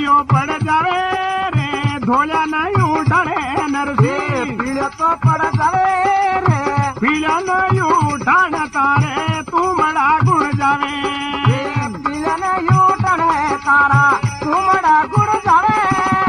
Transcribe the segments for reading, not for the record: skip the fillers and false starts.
Palaeo पड़ जावे रे धोया नहीं उठाड़े नरसी पीलियो तो पड़ जावे रे पीलियो नहीं उठाड़ तारे तू बड़ा गुड़ जावे पीलियो नहीं उठाड़े तारा तू बड़ा गुड़ जावे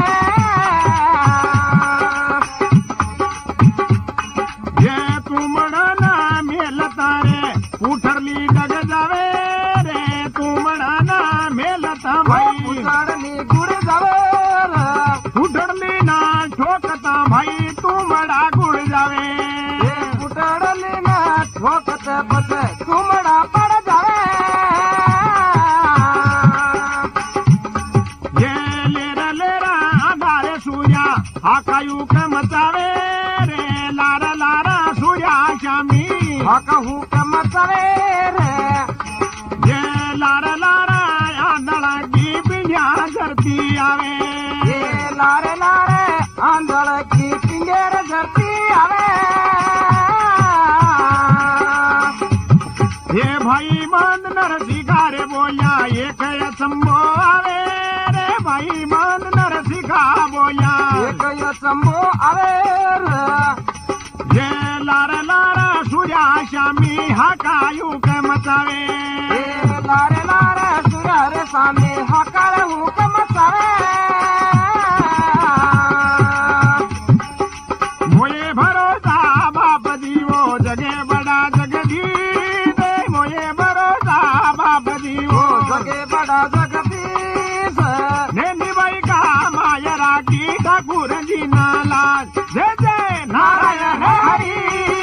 ये तू बड़ा ना मेल तारे उठरली डग जावे रे तू बड़ा ना मेलता भाई उठरली गुड़ जावे उठरली ना ठोकता भाई तू बड़ा गुड़ जावे उठरली ना ठोकते बचे तू बड़ा पड़ जावे ये लेरा लेरा आधारे सूर्या आकायू के मचावे रे लारा लारा सूर्या शामी कहू के मचावे रे ये लारा लारा आंधड़ा की पिंडिया धरती आवे ये लारे लारे आंधड़ की पिंडेर धरती आवे ये भाई बंद नरसिका रे बोलिया ये कया संभो आवे रे भाई बंद नरसिका बोलिया ये कया संभो आवे रे ये लारा लारा सूर्या शामी हकायू के मचावे ये लारे लारे सूर्या रे सामी हकायू के मचावे मोये भरोसा बाप दीवो जगे बड़ा जगदीश मोये भरोसा बाप दीवो जगे बड़ा जगदीश नैनी भाई का मायरा की ठाकुर जी नालाज जय जय नारायण हरि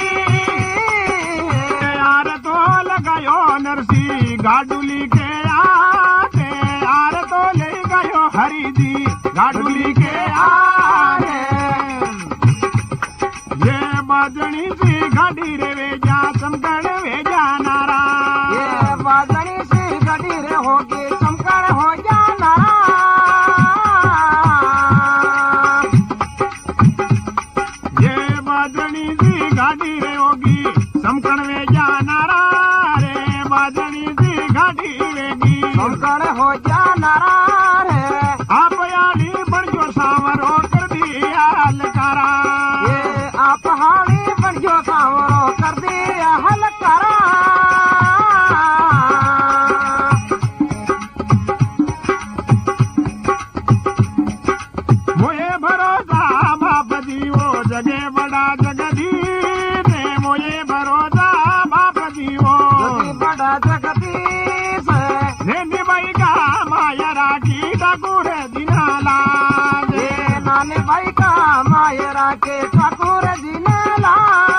यार तो लगायो नरसी गाडुली के आते यार तो ले गयो हरि जी गाडुली के आरे ये बाजणी सी गाड़ी रे वेजा चमकड़ वेजा नारा ये बाजणी सी गाड़ी रे होगी चमकड़ हो जा नारा ये बाजणी सी गाड़ी रे होगी चमकड़ वेजा नारा रे बाजणी सी गाड़ी वेगी चमकड़ हो जा नारा रे आप यानी बड़ो सावरो कर दिया हलकारा ये आप हानी बड़ो सावरो कर दिया हलकारा मोये भरोसा बाप दीवो जगे बड़ा जगदीश मोये भरोसा बाप दीवो जगे बड़ा जगदीश नैनी भाई का मायरा की ठाकुर दिनाला ये नानी भाई का मायरा के ठाकुर दिनाला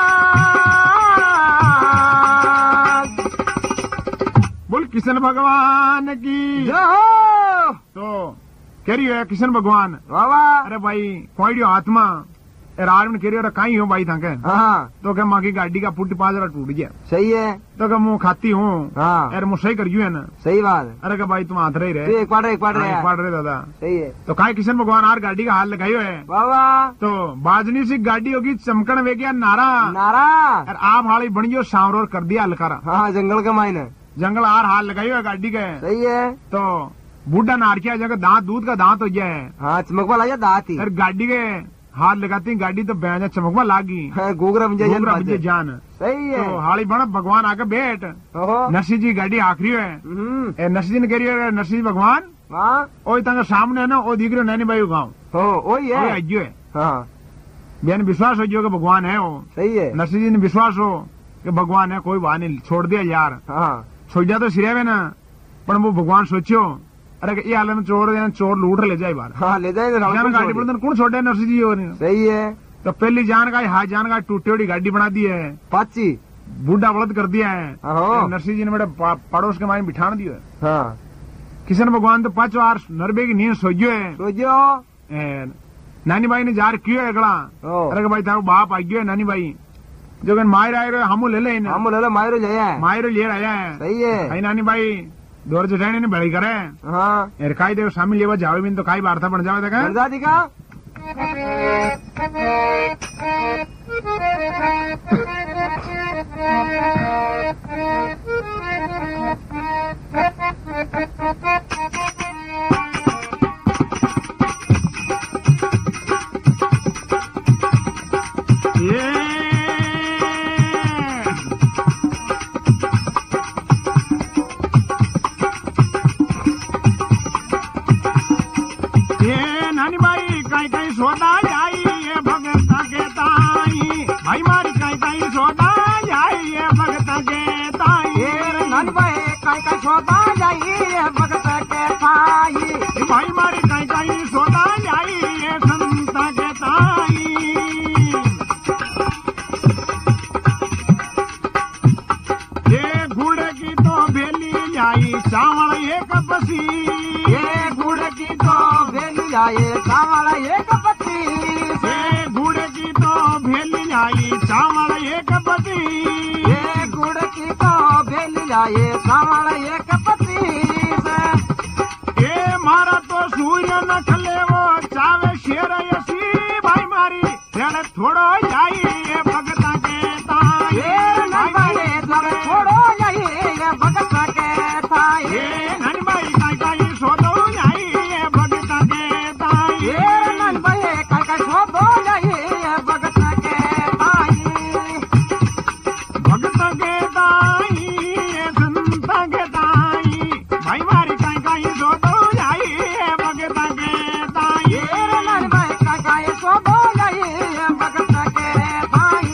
बोल किशन भगवान की जो तो कह रही है किशन भगवान बाबा अरे भाई कोईडियो आत्मा रात में कह रही हो कहीं हो भाई थाके हाँ तो क्या माँ की गाड़ी का पुट पाजरा टूट गया सही है तो क्या मुँह खाती हूँ हाँ अरे मुँह सही करियो है ना सही बात है अरे क्या भाई तुम हाथ रही रहे एक पढ़ रहे पढ़ रहे दादा सही है तो काय किशन भगवान आर गाड़ी का हाल लगायो है बाबा तो बाजनी सी गाड़ी होगी चमकन वे गया नारा नारा और आप हाली बनियो सांवरोर कर दिया हलकारा हाँ जंगल के मायने जंगल आर हाल लगायो है गाड़ी के सही है तो बूढ़ा नारकिया जगह दांत दूध का दांत हो गया है हाँ चमकवा लगा दाती और गाड़ी के हाथ लगाती गाड़ी तो बैजा चमकवा लागी गोगरा मुझे जान सही है तो हाली बना भगवान आके बैठ नरसिंह जी गाड़ी आखरी है नरसिंह जी ने कह रही है नरसिंह भगवान ओ तंग सामने है ना ओ दिख रहे नैनी भाई गाँव हो ये अज्जो है हाँ बेन विश्वास हो जो कि भगवान है वो सही है नरसिंह जी ने विश्वास हो कि भगवान है कोई बात नहीं छोड़ दिया यार हाँ छोड़ दिया तो सिरे में ना पर वो भगवान सोचो अरे ये हाल में चोर लूट ले जाए बार हाँ ले जाए गाड़ी पर कौन छोड़े नरसिंह जी और सही है तो पहली जान का हाथ जान का टूटी हुई गाड़ी बना दी है पाची बूढ़ा बलद कर दिया है हाँ। नरसिंह जी ने मेरे पड़ोस के मारे बिठान दियो है हाँ किशन भगवान तो 5 बार नरबे की नींद सोजो है नानी भाई ने जार क्यों है अगला अरे भाई थारो बाप आ गयो है नानी भाई जो मायर आए रहे हमू ले ले मायरो ले आया है सही है भाई नानी भाई दौर जठानी ने बड़ी करे हाँ खाई दे शामिल लेवा जावे बिन तो खाई वार्ता बन जावे देखा दिखा नानी भाई कहीं कहीं सोदा जाई ये भगत के ताई भाई मारी कहीं कहीं सोदा जाई ये भगत के ताई नानी भाई कहीं कहीं सोदा जाई ये भगत के ताई भाई मारी कहीं कहीं सोदा जाई ये संत के ताई ये गुड़ की तो भेली जाई चावल एक बसी ये गुड़ की तो भेली जाए चावल एक पत्ती ये गुड़ की तो भेली जाई चावल एक बसी ये गुड़ की तो भेली जाए चावल एक पत्ती ये मारा तो सूर्य न खले वो चावे शेर यसी भाई मारी तेरे थोड़ो जाई ये भगता के ताई ये नंबाई जब छोड़ो नहीं ये भगत के ताई ये नन भाई काई काई सोदो जाई ये भगता के ताई ये नंबाई कहीं कहीं छोड़ो नहीं ये भगत के ताई भगत के ताई ये संत के ताई भाई मारी काई काई सोदो जाई ये भगता के ताई ये नंबाई कहीं कहीं छोड़ो नहीं ये भगत के ताई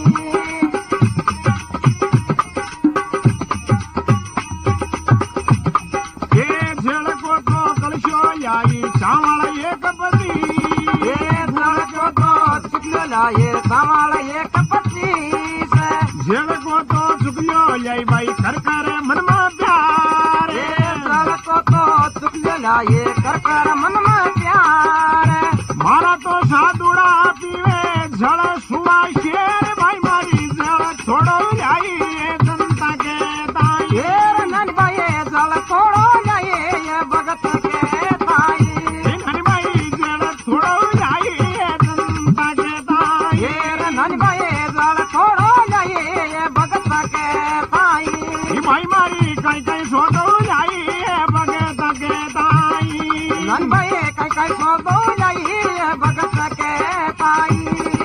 ये झड़ को तो कलशो जाई चावल एक बसी ये धड़ को तो चुकलो लाए चावल एक पत्ती झड़ को तो चुकियो जाई भाई कर मन में प्यार ये धड़ को तो चुकलो लाए कर मन में प्यार मारा तो साधुड़ा पीवे झड़ सुआ शेर भाई मारी झड़ छोड़ो जाई ये जनता के ताई ये नन भाई जल छोड़ो नहीं ये भगत के ताई नन भाई झड़ छोड़ो जाई ये जनता के ताई ये नन भाई जल छोड़ो नहीं ये भगत के ताई भाई मारी कहीं कहीं सोदो जाई ये भगत के ताई नन भाई कहीं कहीं छोड़ो नहीं ये भगत के ताई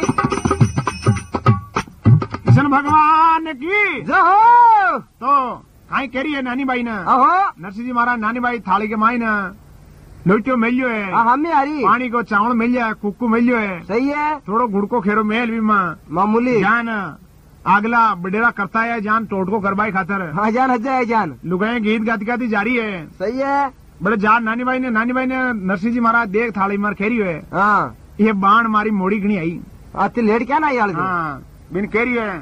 कृष्ण भगवान की जो हो तो काई कह रही है नानी बाई ने अहो नरसिंह जी महाराज नानी बाई थाली के माई ने लोटियो मिलियो है हमें हरी पानी को चावल मिल जाए कुक्कू मिलियो है सही है थोड़ो गुड़को खेरो मेल भी मां मामूली जान आगला बडेरा करता है जान टोटको करवाई खातर हाँ जान हजाए जान लुगाए गीत गाती गाती जारी है सही है बड़े जान नानी बाई ने नरसिंह जी महाराज देख थाली मार खेरी है हाँ ये बाण मारी मोड़ी घनी आई आती लेट क्या ना यार हाँ बिन कह रही है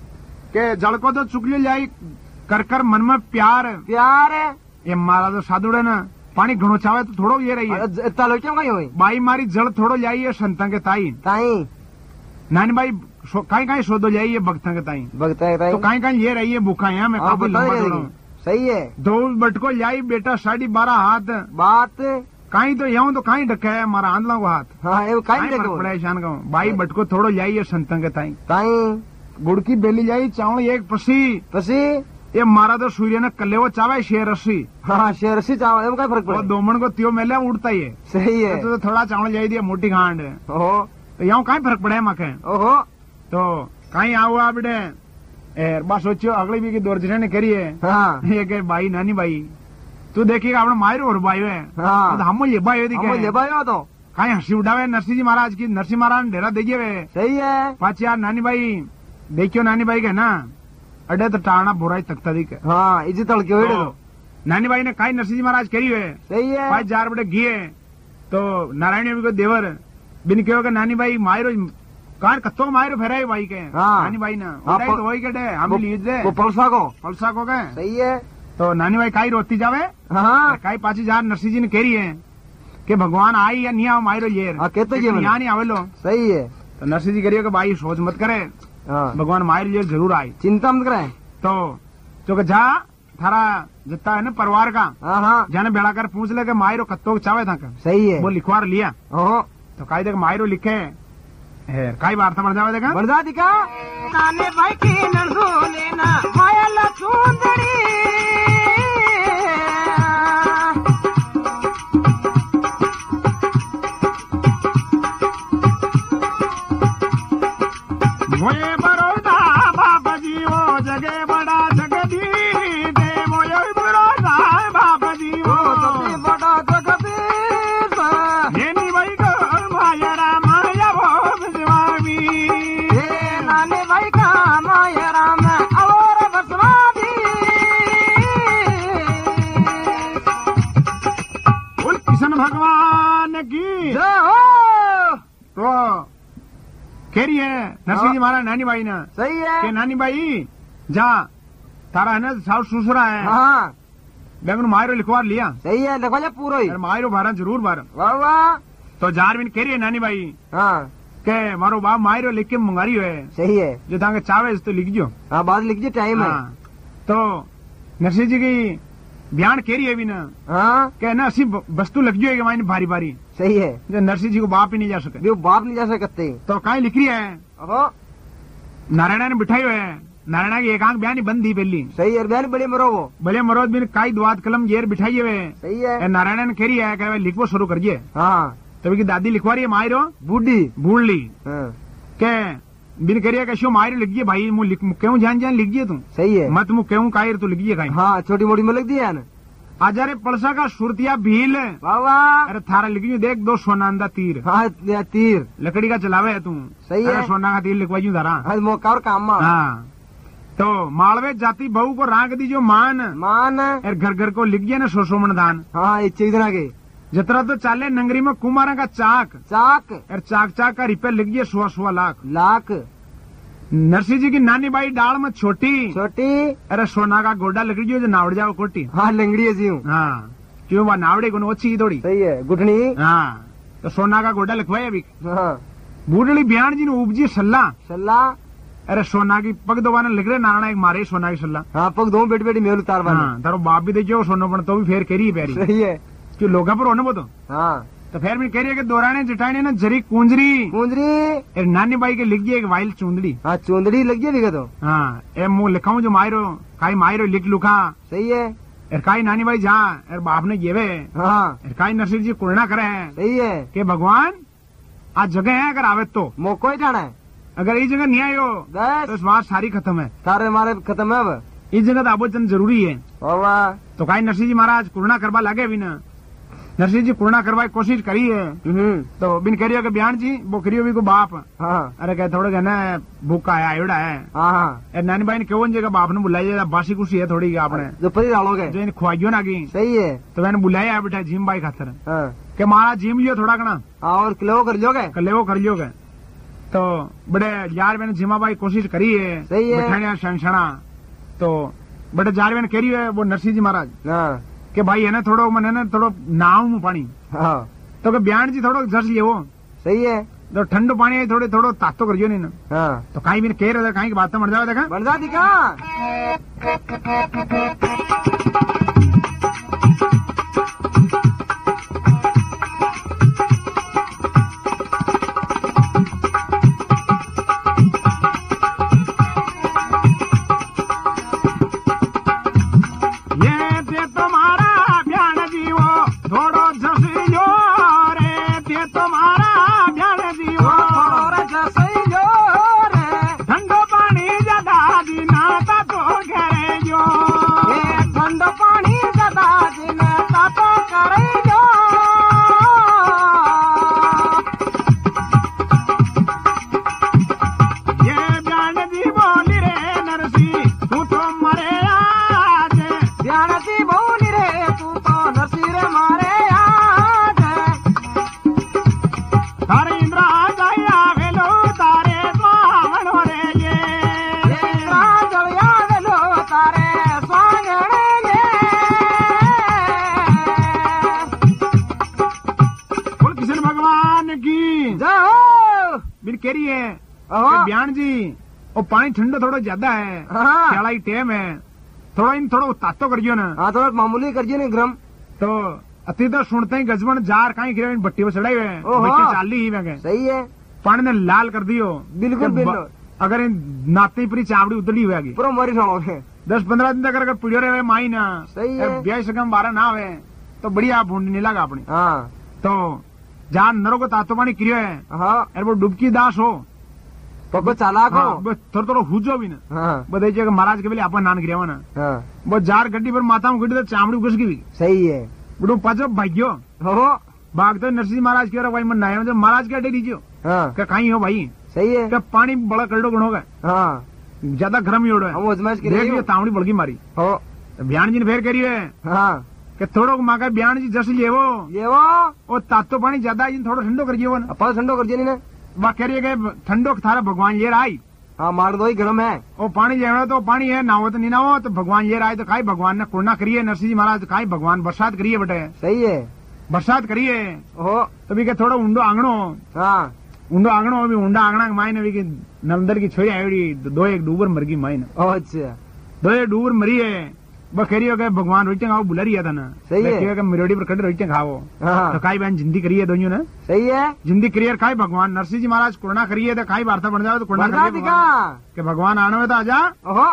के जल को तो चुकली जाई कर कर मन में प्यार प्यार है ये मारा तो साधुड़े ना पानी घणो चावे तो थोड़ो ये रही है इतना लो क्यों कहीं हुई बाई मारी जल थोड़ो जाई है संता के ताई ताई नानी बाई कहीं कहीं सोदो जाई है भक्ता के ताई भगता है ताई तो कहीं कहीं ये रही है भूखा यहाँ मैं काफी बता लंबा रही जोड़ा है। सही है दो बटको जाई बेटा 12.5 हाथ बात कहीं तो यूं तो कहीं ढका है मारा आंधला को हाथ हाँ ये कहीं कहीं देखो परेशान का बाई बटको थोड़ो जाई है संता के ताई ताई गुड़ की बेली जाई चावल एक पसी पसी ये मारा तो सूर्य ने कल्ले वो चावे शेर रस्सी हाँ शेर से चावल है क्या फर्क वो पड़े दोमन को त्यो मेले उड़ता ही है सही है तो थोड़ा चावल जाई दिया मोटी खांड ओहो तो यहाँ कहीं फर्क पड़े मके ओहो तो कहीं आओ आप बेटे बस सोचो अगली भी की दौर ने करी है हाँ ये के भाई नानी भाई तू देखिएगा अपना मायर और भाई है हाँ हम ये भाई हम ले भाई तो कहीं हंसी उठावे नरसिंह जी महाराज की नरसिंह महाराज ने डेरा देखिए वे सही है पाच यार नानी भाई देखियो नानी भाई के ना अड्डे तो टाणा बुराई तख्ता दी के हाँ इज्जत तड़के हुए तो नानी भाई ने कहीं नरसिंह जी महाराज करी है सही है 5 जार बड़े घिए तो नारायण भी को देवर बिन कहो के नानी भाई मायरो कार कत्तो मायरो फेराई भाई के हाँ। नानी भाई ने हाँ, उठाई तो वही के हम लीज दे वो पलसा को फलसा को गए सही है तो नानी भाई काई रोती जावे हाँ काई 5 जार नरसिंह जी ने करी है कि भगवान आई या नहीं आओ मायरो ये हाँ, कहते जी मैंने। यहाँ नहीं आवे लो सही है तो नरसिंह जी करियो कि भाई सोच मत करे हाँ भगवान मायरो ये जरूर आई चिंता मत करें तो कि जा थारा जितना है ना परिवार का हाँ हाँ जाने बेड़ा कर पूछ ले कि मायरो कत्तो चावे था का सही है वो लिखवार लिया ओहो तो काई देख मायरो लिखे है काई वार्ता बढ़ जावे देखा बरदा दिखा नाने भाई की नंदू लेना माया सुंदरी मोये बरोदा बाबा जी वो जगे बड़ा जगदी दे मोये बरोदा बाबा जी वो बड़ा जगदीश नेनी भाई को तो कह रही है नरसिंह जी महाराज नानी बाई ने सही है। कि नानी बाई जा तारा है ना साउथ सुसरा है हाँ बैंगन मायरो लिखवा लिया सही है, लिखवा जा पूरा ही। मायरो बारह जरूर बारह। वाह वाह। तो जारविन कह रही है नानी बाई हाँ के मारो बाप मायरो लिख के मंगारी है सही है। जो तांगे चावे तो लिख जो। हाँ बात लिख जी, टाइम है। हाँ, तो नरसिंह जी की बयान कह रही है भी ना हाँ के ना असी वस्तु लग जाएगी मायने भारी भारी सही है। जो नरसिंह जी को बाप ही नहीं जा सके जो बाप नहीं जा सकते। तो कहीं लिख रही है अहो नारायण ने बिठाई हुए है नारायण की एक आंख बयान ही बंद थी पहली सही है। बयान बड़े मरो वो भले मरोज बिन काई दुआत कलम जेर बिठाई हुए सही है। नारायण ने कह रही है कि लिखवो शुरू करिए। हाँ तभी की दादी लिखवा रही है मायरो बूढ़ी भूल ली हाँ के बिन कह रही है कि शो मायरो लिखिए भाई मु क्यों जान जान लिखिए तू सही है। मत मु क्यों कायर तो लिखिए कहीं। हाँ छोटी मोटी में लिख दिया ना। आजारे पलसा का सुरतिया भील वाह वाह। अरे थारा लिखियो देख दो सोनांदा तीर हाँ तीर लकड़ी का चलावे है तू सही है। अरे सोना का तीर लिखवाइयो थारा। हाँ मौका और काम में। हाँ तो मालवे जाति बहू को राग दी जो मान मान और घर घर को लिख गया ना सोमन दान। हाँ इच्छे इतना के जितना तो चाले नंगरी में कुमारा का चाक चाक और चाक चाक का रिपेयर लिख गया 100 लाख। लाख। नरसिंह जी की नानी बाई डाल में छोटी छोटी। अरे सोना का गोडा लकड़ी जो नावड़ जाओ कोटी। हाँ लंगड़ी है जी हूँ। हाँ क्यों वह नावड़े को अच्छी थोड़ी। सही है। गुठनी। हाँ तो सोना का गोडा लिखवाया अभी। हाँ बूढ़ी बयान जी ने उपजी सल्ला सल्ला। अरे सोना की पग दोबारा लिख रहे नारायण एक मारे सोना की सल्ला। हाँ पग दो बेटी बेटी मेल उतार वाले। हाँ तारो बाप भी देखियो सोनो पण तो भी फेर करी प्यारी सही है। क्यों लोगा पर होने वो तो। हाँ तो फिर भी कह रही है कि दोराने जटाने ना जरी कुंजरी कुंजरी। नानी बाई के लिख गई एक वाइल चूंदड़ी। हाँ चूंदड़ी लग गई दिखा तो। हाँ ए मुंह लिखाऊं जो मायरो काई मायरो लिख लुखा सही है। एर काई नानी बाई जा एर बाप ने गेवे हाँ एर काई नरसिंह जी कुरना करे हैं सही है। कि भगवान आज जगह है अगर आवे तो मौको ही ठाना है। अगर इस जगह नहीं आयो बस तो इस बात सारी खत्म है। सारे हमारे खत्म है अब। इस जगह तो आबोचन जरूरी है। वाह। तो काई नरसिंह जी महाराज कुरना करवा लागे भी ना नरसिंह जी पूर्णा करवाए कोशिश करी है। तो बिन करियो के बयान जी वो करियो भी को बाप। हाँ अरे कह थोड़े कहना भूखा है आयोड़ा है। हाँ नानी बाई ने क्यों जगह बाप ने बुलाया बासी कुछ है थोड़ी आपने जो परी डालोगे जो खुआइयो ना की। सही है। तो मैंने बुलाया बेटा जिम बाई खातर हाँ के मारा जिम लियो थोड़ा कना और किलो कर लोगे कल वो कर लियोगे। तो बड़े यार मैंने जिमा बाई कोशिश करी है सही है। बैठाने शनशना तो बड़े जार मैंने करी है वो नरसिंह जी महाराज हाँ के भाई है ना थोड़ो मैंने ना थोड़ो नाव में पानी। हाँ तो के बयान जी थोड़ो जस लियो वो सही है। तो ठंडो पानी थोड़े थोड़ो तातो करियो नहीं ना। हाँ तो कहीं भी कह रहे थे कहीं की बात मर जाओ देखा बन जा दिखा। बयान जी और पानी ठंडा थोड़ा ज्यादा है। हाँ। ख्यालाई टेम है थोड़ा इन थोड़ा तातो करियो ना। हाँ थोड़ा मामूली करिए ना गरम। तो अति तो सुनते ही गजबन जार कहीं गिरे बट्टी पर चढ़ाई हुए बच्चे चाल ही में सही है। पानी ने लाल कर दियो बिल्कुल बिल्कुल। अगर इन नाते पूरी चावड़ी उतली हुई पूरा मरी खाओगे 10-15 दिन तक अगर पीड़ियो रहे माई ना सही है। ब्याह सकम 12 ना आवे तो बढ़िया भूड नहीं लगा अपनी। हाँ तो जहाँ नरो को तातो पानी क्रियो है हाँ वो डुबकी दास हो पको चालाक हो थोड़ा थोड़ा हुजो भी ना। हाँ बताइए महाराज के पहले अपन नान गिरिया ना हाँ वो जार गड्डी पर माता में गड्डी तो चामड़ी घुस गई। सही है। बुढ़ो पजो भाग्यो हो भागते नरसिंह महाराज की भाई मन नया महाराज क्या डेरी जो हाँ कहीं हो भाई सही है। क्या पानी बड़ा कल्डो गुण होगा हाँ ज्यादा गर्म ही उड़ो है हम तावड़ी बड़गी मारी। हो बयान जी ने फेर करी है हाँ કે થોડોક માગે બ્યાણજી જસ લેવો લેવો ઓ તાતો પાણી જ્યાદા આવીને થોડો ઠંડો કરી જેવો ને અપાલ ઠંડો કરજે ને બા કરીએ કે ઠંડો થારા ભગવાન યેર આઈ हाँ मार दो ही गरम है ओ पानी जेवड़ो तो पानी है नावो तो नहीं नावो तो भगवान ये आए तो काई भगवान ने कोरोना करिए नरसिंह जी महाराज काई भगवान बरसात करिए बेटे सही है बरसात करिए हो तो भी के थोड़ा ऊंडो आंगणो हाँ ऊंडो आंगणो अभी ऊंडा आंगणा माई ने भी के नंदर की छोरी आई दो एक डूबर मर गई माई ने अच्छा दो एक डूबर मरी है बखेरियो के भगवान रोटी खाओ बुला रिया था ना सही है के मिरोड़ी पर कट रोटी खाओ हाँ तो काई बहन जिंदगी करिए दोनों ने सही है जिंदगी करिए काई भगवान नरसिंह जी महाराज कोरोना करिए तो काई वार्ता बन जाओ तो कोरोना बता करिए दिखा कि भगवान आने में तो आजा ओहो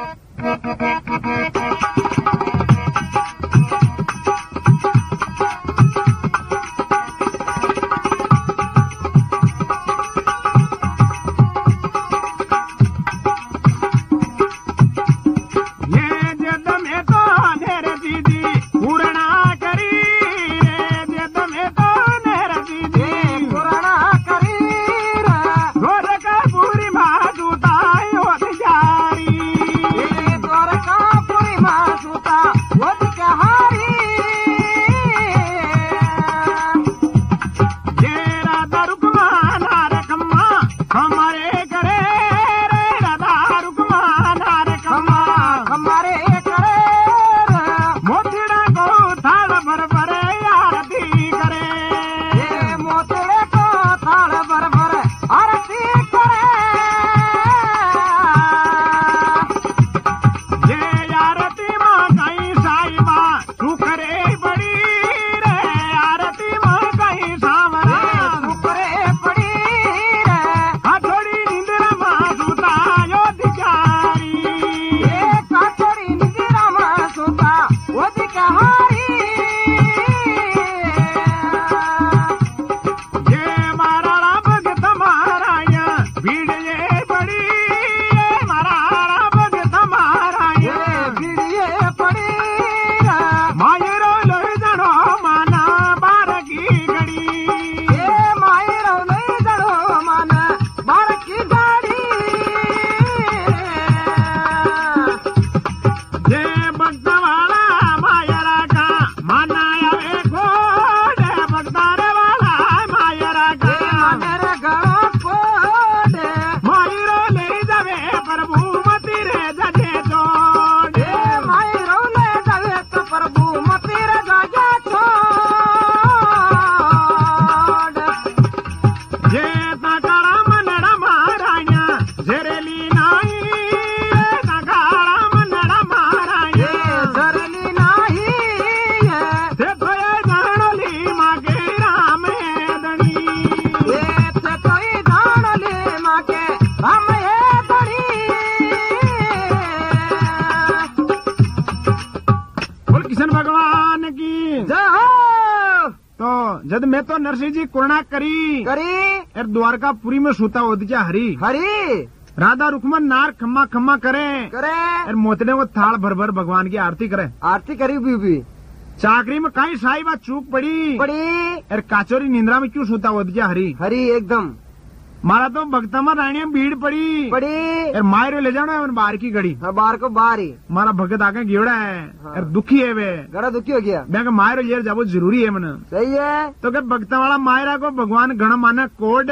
जद मैं तो नरसिंह जी कोरोना करी एर द्वारकापुरी में सूता ओदिचा हरी हरी राधा रुक्मन नार खम्मा खम्मा करे एर मोतने को थाल भर भर भगवान की आरती करी भी चाकरी में कई साई बात चूक पड़ी एर काचोरी निंद्रा में क्यों सूता ओदिचा हरी एकदम मारा तो भक्ता में रानिया भीड़ पड़ी एर मायरो ले जाना है बाहर की गड़ी बाहर को बाहर ही मारा भगत आगे गेड़ा है एर दुखी है वे गड़ा दुखी हो गया मैं मायरो ले जाबो जरूरी है मन सही है तो क्या भक्ता वाला मायरा को भगवान गण माना कोड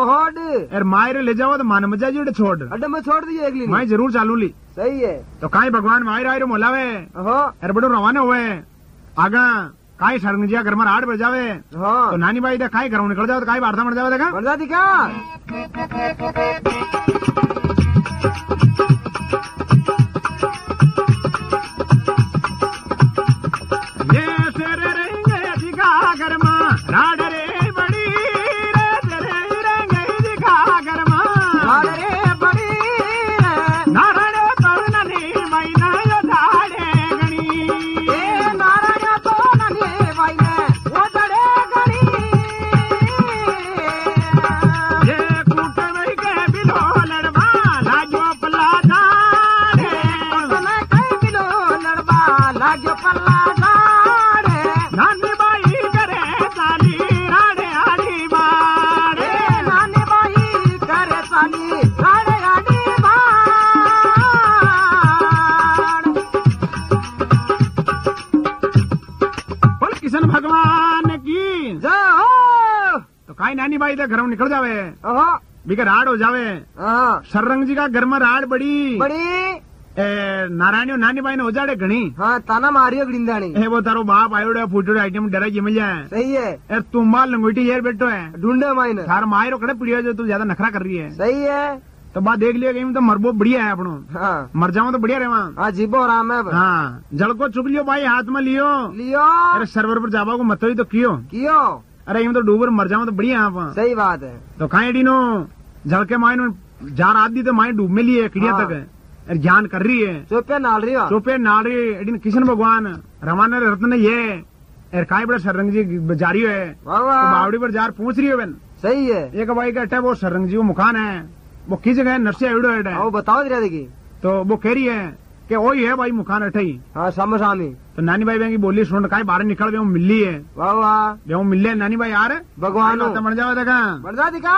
एर मायरो ले जाओ तो मान मजा जी छोड़ अड्डे में छोड़ दिए अगली मैं जरूर चालू ली सही है तो काई भगवान मायरा आयरो मोलावे एर बड़ो रवाना हुए आगा काई सरंजिया घर में 8 बजावे तो नानी बाई दे काई घरों निकल जाओ तो काई वार्ता मर जावे देखा मर जाती क्या ये तेरे रेंगे दिखा घर में राड रे बड़ी रे तेरे रेंगे दिखा घर में राड रे बड़ी नारायण तरुण नी मैना यो धाड़े गणी नारायण तो ननी मैना वो धड़े गणी ये कूट में के बिलो लड़वा लाजो पला काई नानी बाई तो घर में निकल जावे, ओहो बिका राड हो जावे। हाँ सररंग जी का घर में राड बड़ी बड़ी नारायणी नानी बाई ने हो जाड़े घनी। हाँ ताना मारियो गड़िंदाणी वो तारो बाप आयोड़े फूटोड़े आइटम डरा जी मिल जाए। सही है यार तुम माल लंगोटी यार बैठो है ढूंढे माइन थार मायरो कड़े पड़ी जो तू ज्यादा नखरा कर रही है। सही है तो बात देख लिया कहीं तो मरबो बढ़िया है अपनो। हाँ मर जाओ तो बढ़िया रहे वहाँ। हाँ जीबो आराम है हाँ जल को चुक लियो भाई हाथ में लियो लियो अरे सर्वर पर जाबा को मत ही तो कियो कियो अरे यूं तो डूबर मर जाओ तो बढ़िया है वहाँ। सही बात है तो खाए डीनो जल के मायनो जार आदि तो मायने डूब में लिए किड़िया हाँ। तक अरे ज्ञान कर रही है चोपे नाल रही हो चोपे नाल रही एडिन किशन भगवान रमाना रत्न ये एर काय बड़ा सररंग जी जारी है वाह तो वाह बावड़ी पर जार पूछ रही है बन सही है एक भाई कहता है वो सररंग जी वो मुखान है वो किस जगह नर्से एवडो है वो बताओ जरा देखी तो वो कह रही है कि वही है भाई मुखान अठाई। हाँ सामो सामी तो नानी भाई की बोली सुन काय बाहर निकल गए मिली है वाह वाह जो मिले नानी भाई यार भगवान बन जाओ देखा बढ़ा दिखा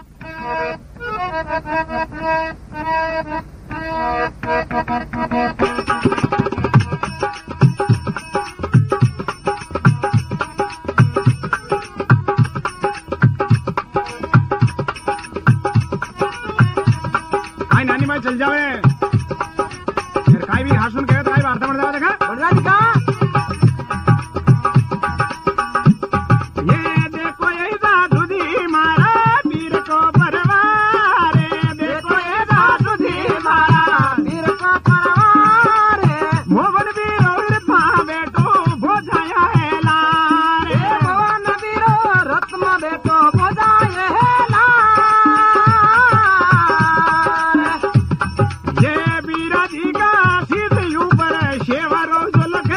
आई नानी भाई चल जावे फिर काय भी हासुन कहे तो काय वार्ता बढ़ जाओ देखा बढ़ा दिखा ये देखो ये साधु दी मारा वीर को परवारे देखो ये साधु दी मारा वीर का परवार मोहन वीर और था बेटो बोझाया है लारे भगवान वीरो रत्न बेटो बजाए लार ये वीरा जी का सिद्ध ऊपर शेवरो जो लगे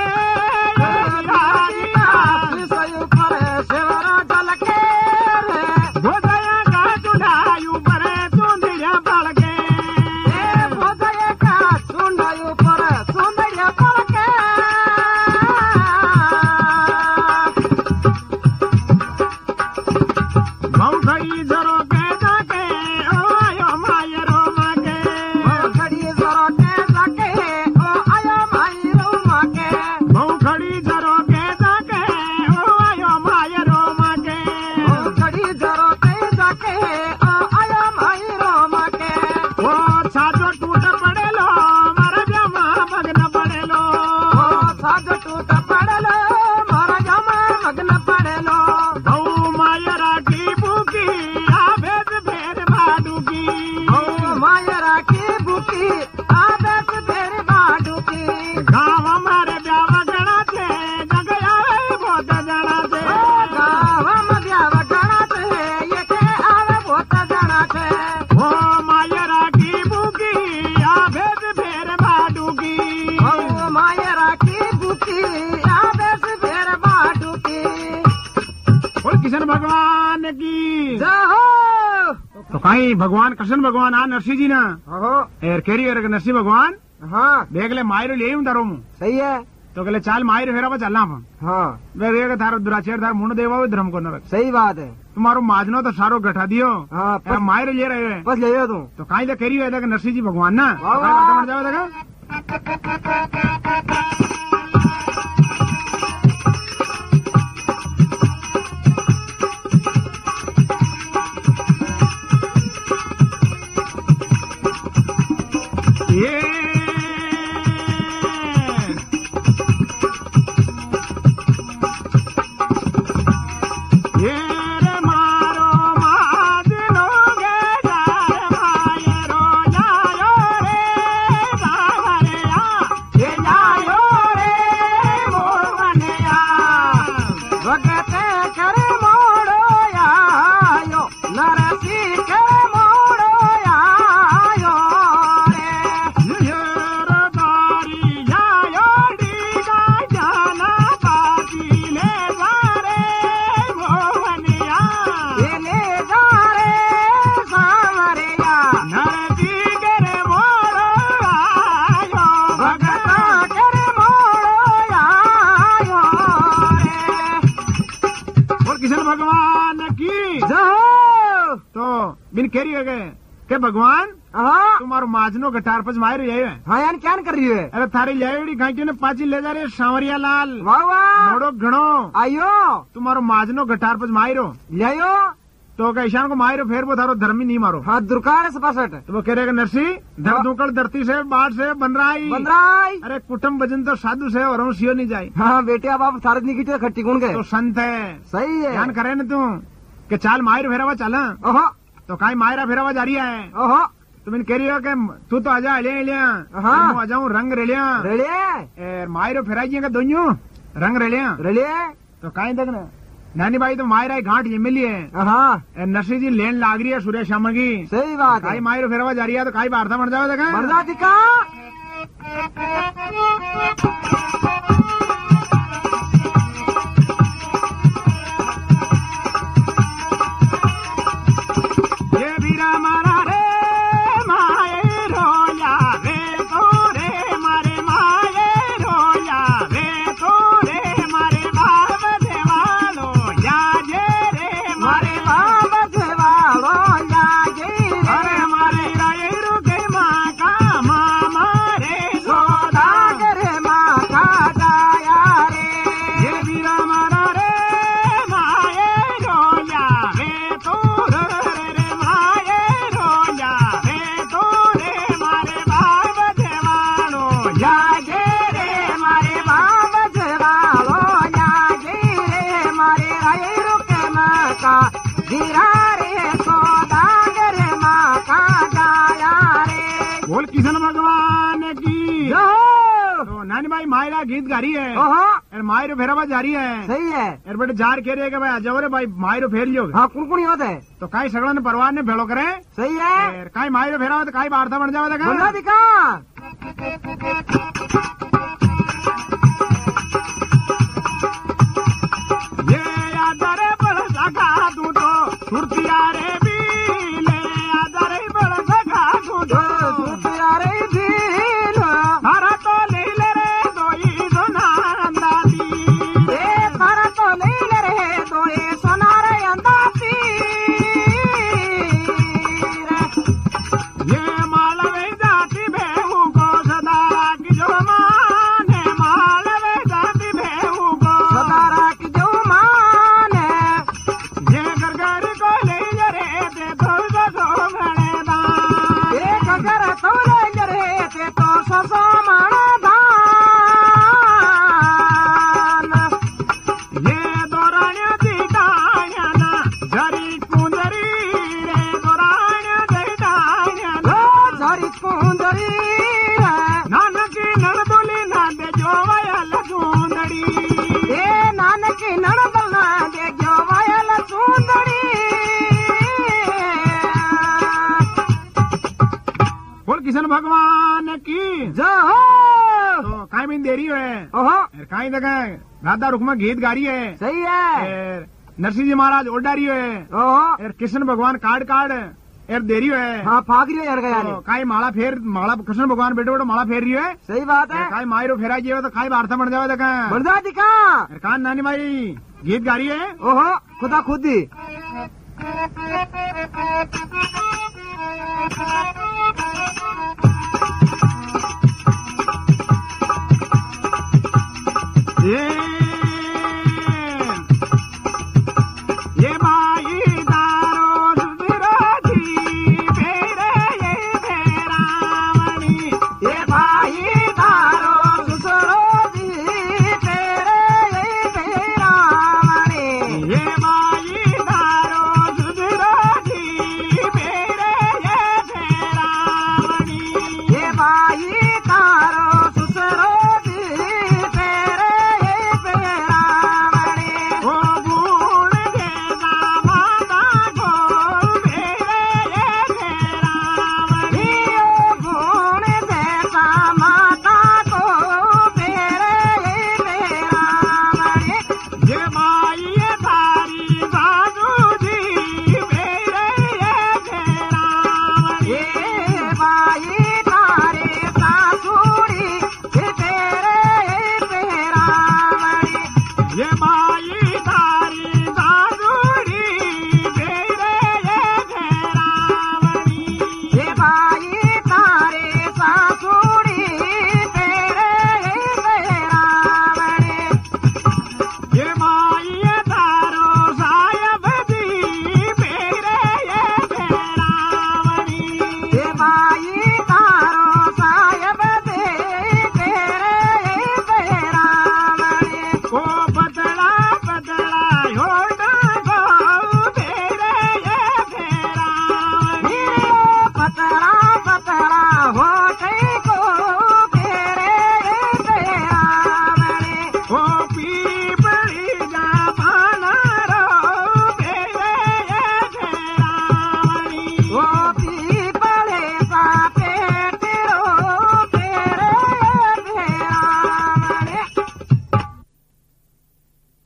बोझाया का चुढ़ाई ऊपर चुंदिया पड़ गए बहु खड़ी जरो के जाके ओ आयो मायरो मागे बहु खड़ी जरो के जाके ओ आयो मायरो मागे वो छाजो टूट पड़ेलो मारा जमा मगन पड़ेलो बहु मायरा की भूखी आवेद फेर बाडूगी गाँव हमारे ब्याह गणा थे जगया बहुत जणा थे वो मायरा की भूखी आवेद फेर बाडूगी बोल किशन भगवान की तो कहीं भगवान कृष्ण भगवान आ नरसिंह जी ना एर केरी एर नरसिंह भगवान हाँ देख ले मायरो ले तारो मु सही है तो कहले चाल मायरो फेरा पर चलना अपन हाँ वे देख थारो दुराचेर थार मुंड देवा धर्म को नरक सही बात है तुम्हारो माजनो तो सारो गठा दियो हाँ एर मायरो ले रहे हैं बस ले जाओ तुम तो कहीं तो केरी है नरसिंह जी भगवान ना वाह, तो वाह। बात बन जाओ देखा ये रे मारो माजनो गे जाए मायरो जायो रे बावरिया ये जायो रे मोहनिया भगते करे मोड़ो आयो नरसी करे मोड़ो आयो रे दारी जायो डीगा जाना बाजी ले जारे मोहनिया ये ले जा रे सावरिया नरदी करे मोरो आयो भगता करे मोड़ो आयो रे और किशन भगवान की जाओ तो बिन केरी हो गए के भगवान हाँ तुम्हारो माजनो गटार पज मारे ये है हाँ यान क्या कर रही है अरे थारी लेवड़ी घाटी ने पाची ले जा रे सांवरिया लाल वाह वाह मोड़ो घणो आयो तुम्हारो माजनो गटार पज मारो लियो तो ईशान को मारो फेर वो थारो धर्मी नहीं मारो। हाँ दुर्कार से पासठ। तो वो कह रहे नरसी धर दूकड़ धरती से बाढ़ से बनराई। अरे कुटुम्ब भजन तो साधु से और सियो नहीं जाये। हाँ बेटिया बाप थारत नहीं की खट्टी कौन गए तो संत है। सही है ध्यान करे न तू कि चाल मायर फेरावा चला। ओहो तो काई मायरा फेरावा जा रही है। ओहो तो मैंने कह रही हो कि तू तो आजा लिया आ जाऊँ रंग रेलिया मायरो फेराइए दोनों रंग रेलिया। तो काई देखना नानी भाई तो मायरा घाट ये मिली है। हाँ नरसिंह जी लेन लाग रही है सुरेश श्यामा की। सही बात है। काई मायरो फेरावा जा रही है तो काई वार्ता बन जाओ देखा मर्दा दिखा। ये बीरा मारा रे माये रोया रे तो रे मारे माये रोया रे तो रे मारे बाप देवालो या जे रे मारे बाप देवालो या जे अरे मारे राय रुके माँ का मामा रे सौदागर माँ का गाया रे। ये बीरा मारा रे माये रोया रे तो रे माये रोया रे तो रे मारे बाप देवालो या जे रे मारे बाप देवालो या जे रे मारे राय रुके माँ का गिरा रे सौदागर माँ का गाया रे। बोल किशन भगवान की जो तो नानी भाई मायरा गीत गा रही है। ओहो और मायरो फेरावा जा रही है। सही है। और बेटे जार कह रही है कि भाई जाओ रे भाई मायरो फेर लियो। हाँ कुण होता है तो काई सगड़ा ने परवार ने भेड़ो करे। सही है। और काई मायरो फेरावा तो काई वार्ता बन जावा बंदा देखा ये आदरे बड़ सखा तू तो सुरतिया रे बीले आदरे बड़ सखा तू तो रे दिल तारा तो ले ले रे दोई सोनांदाती ए तारा तो नहीं ले रहे तो ये सोना रे अंदाती ये मालवे जाति भेहू को सदा की जो माने मालवे जाति भेहू को सदारा की जो मान है ये गरगरी को ले रे ते तो मणेदा एक अगर तो ले रहे थे तो ससो माना दान ये दोराण्या दिखाया ना जरी कुंदरी रे दोराण्या दिखाया ना झरी कुंदरी नानकी नरदुली ना दे जो वयल सुंदरी ए नानकी नणदल दे जो वयल सुंदरी। बोल किशन भगवान की जो तो काई में देरी है। ओहो काई देखा राधा रुकमा गीत गा रही है। सही है। नरसिंह जी महाराज ओडा रही है। ओहो कृष्ण भगवान कार्ड एर दे रही है। हाँ फाग रही है यार गया तो काई माला कृष्ण भगवान बेटे बेटो माला फेर रही है। सही बात है। काई मायरो फेरा जी तो काई वार्ता बन जावे देखा बंदा दिखा। कान नानी भाई गीत गा रही है। ओहो खुदा खुद ही ये